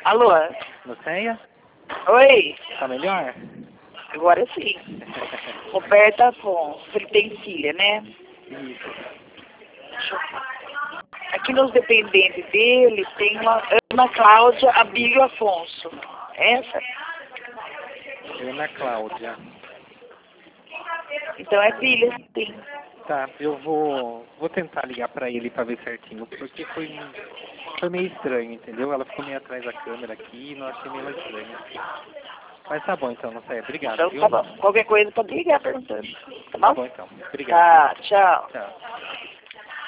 Alô? Luceia? Oi? Tá melhor? Agora sim. Roberto Afonso, ele tem filha, né? Isso. Aqui nos dependentes dele tem uma Ana Cláudia Abílio Afonso. Essa? Ana Cláudia. Então é filha, sim. Tá, eu vou tentar ligar pra ele pra ver certinho, porque foi meio estranho, entendeu? Ela ficou meio atrás da câmera aqui e não achei meio estranho. Mas tá bom então, Luceia, obrigado, Então viu? tá bom. Qualquer coisa pode ligar perguntando. Tá bom? Tá bom então, obrigado. Tá, tchau. Tchau.